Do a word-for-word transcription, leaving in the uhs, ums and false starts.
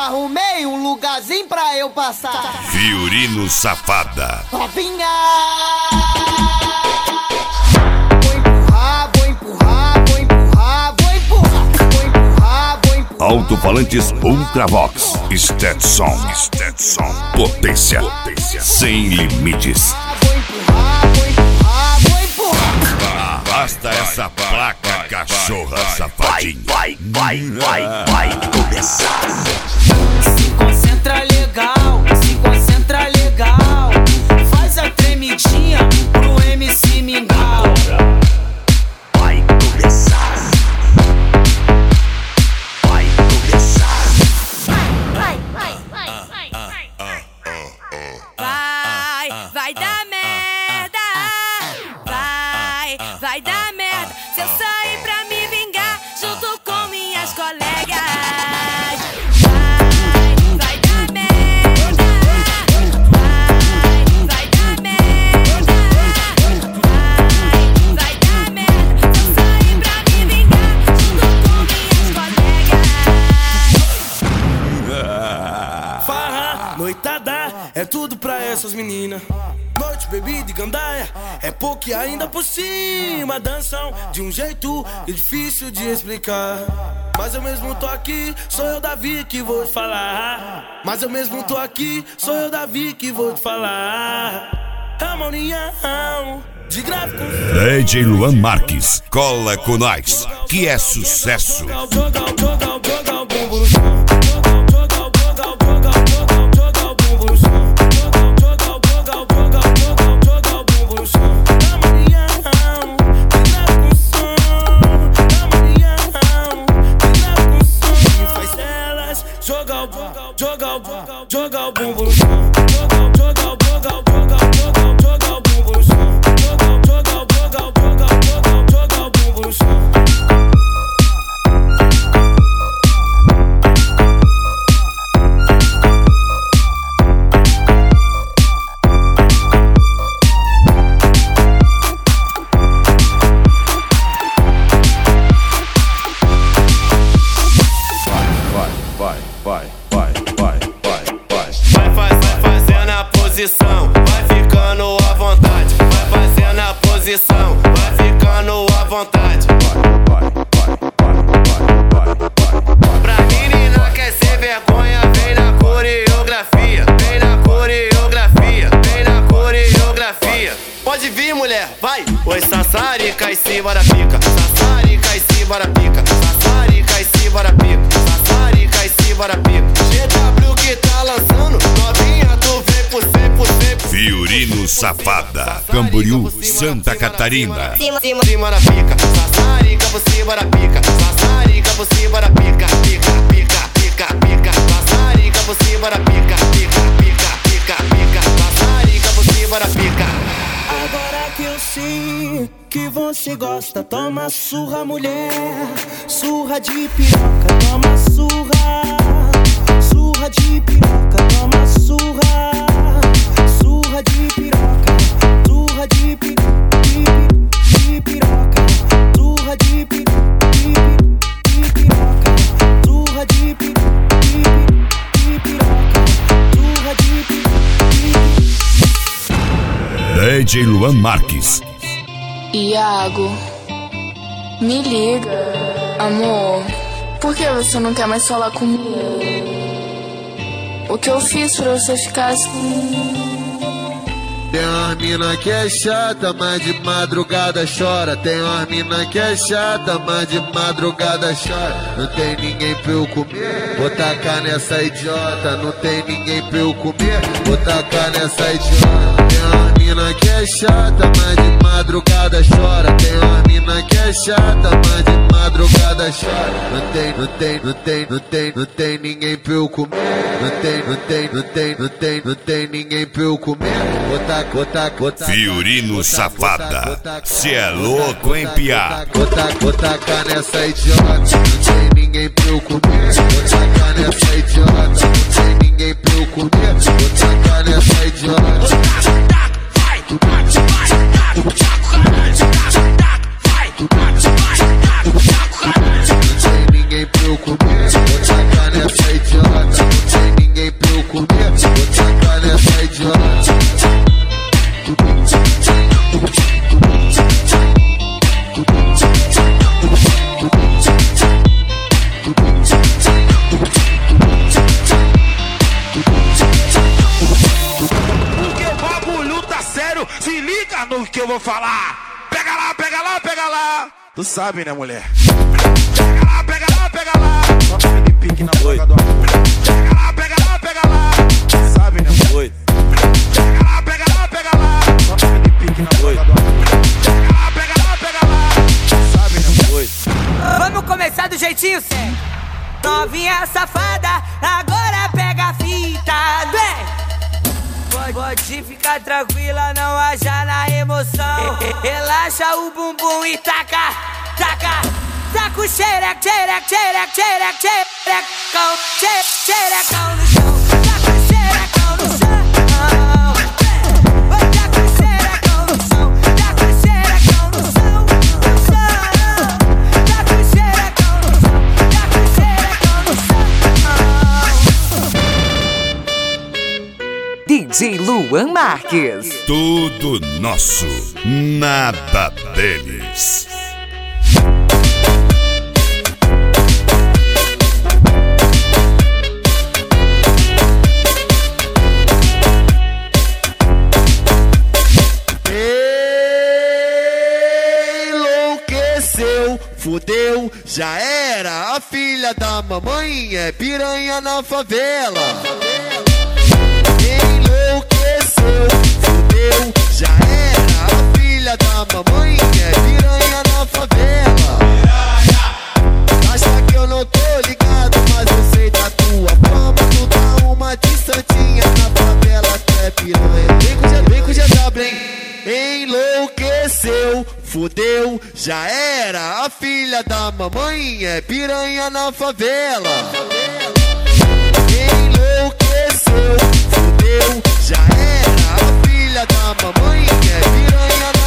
arrumei um lugarzinho pra eu passar. Fiorino Safada. Novinha. Vou empurrar, vou empurrar, vou empurrar, vou empurrar. Vou empurrar, vou empurrar. Alto-falantes Ultravox. Stetson. Stetson. Potência. Potência. Sem limites. Vou empurrar, vou empurrar, vou empurrar. Arrasta essa placa, cachorra safadinha. Vai, vai, vai, vai, vai começar. Se concentra legal, se concentra legal. Faz a tremidinha pro M C Mingau. Vai começar. Vai começar. Vai, vai, vai, vai, vai, vai. Vai, vai dar merda. Vai, vai dar merda. Se eu sair pra me vingar junto com minhas colegas. Vai, vai dar merda. Vai, vai dar merda. Vai, vai dar merda. Se eu sair pra me vingar junto com minhas colegas. Farra, noitada, é tudo pra essas meninas. Noite, bebida e gandaia, é pouco e ainda por cima. Dançam de um jeito que é difícil de explicar. Mas eu mesmo tô aqui, sou eu, Davi, que vou te falar. Mas eu mesmo tô aqui, sou eu, Davi, que vou te falar. É uma união de grave com D J Luan Marques, cola com nós, que é sucesso. Joga o joga o bumbum no chão. Joga o joga o joga o joga o joga o bumbum no chão. Joga o joga o joga o joga o joga o joga o bumbum no chão. Vai ficando à vontade, vai fazendo a posição, vai ficando à vontade. Pra menina quer ser vergonha, vem na coreografia, vem na coreografia, vem na coreografia. Pode vir, mulher, vai! Oi, sassarica e cima da pica, sassarica e cima da pica, sassarica e cima da pica, sassarica e cima da pica. G W que tá lançando, novinha, tu vem por cem por cento. Fiorino Safada, Camboriú, Santa Catarina. Cima, cima, cima da pica, sassarica por cima da pica, sassarica por cima da pica, pica, pica, pica, pica, sassarica por cima da pica, pica, pica, pica, pica, sassarica por cima da pica. Agora que eu sei que você gosta, toma surra, mulher. Surra de piroca, toma surra. Surra de piroca, toma surra. Surra de piroca, surra de piroca, de piroca, surra de piroca, de piroca, surra de piroca, de piroca, surra de piroca. D J Luan Marques. Iago, me liga, amor. Por que você não quer mais falar comigo? O que eu fiz pra você ficar assim? Tem uma mina que é chata, mas de madrugada chora. Tem uma mina que é chata, mas de madrugada chora. Não tem ninguém pra eu comer, vou tacar nessa idiota. Não tem ninguém pra eu comer, vou tacar nessa idiota. Tem uma mina que é chata, mas de madrugada chora. Tem uma mina que é chata, mas de madrugada chora. Não tem, não tem, não tem, não tem, não tem ninguém pra eu comer. Não tem, não tem, não tem, não tem, não tem ninguém pra eu comer. Vou tacar, vou tacar, vou tacar. Fiorino Safada, cê é louco, hein, piá? Vou tacar, vou tacar nessa idiota. Não tem ninguém pra eu comer. Vou tacar nessa idiota. Não tem ninguém pra eu comer. Vou tacar nessa idiota. Não tem ninguém pra eu comer. Vou tacar nessa idiota. que eu vou falar. Pega lá, pega lá, pega lá. Tu sabe, né, mulher? Pega lá, pega lá, pega lá. Só que de pique na boca do amor. Pega lá, pega lá, pega lá. Tu sabe, né, mulher? Pega lá, pega lá, pega lá. Só que de pique na boca do amor. Pega lá, pega lá, pega lá. Tu sabe, né, mulher? Vamos começar do jeitinho certo. Novinha safada, agora pega a fita, vem! Pode, pode ficar tranquila, não haja na emoção. Relaxa o bumbum e taca, taca. Taca o xereco, xereco, xereco, xereco, xerecão, xerecão no chão. Taca o xerecão no chão. Taca o xerecão no chão. Taca o xerecão no chão. Taca o xerecão no chão. Taca o xerecão no chão. D J Luan Marques. Tudo nosso, nada deles. Enlouqueceu, fudeu, já era. A filha da mamãe é piranha na favela. Enlouqueceu, fudeu, já era. A filha da mamãe é piranha na favela. Acha que eu não tô ligado, mas eu sei da tua fama. Tu dá uma de santinha na favela, tu é piranha. Vem com o vem com o G W, hein? Enlouqueceu, fudeu, já era. A filha da mamãe é piranha na favela. Enlouqueceu, fudeu, já era. A filha da mamãe é piranha na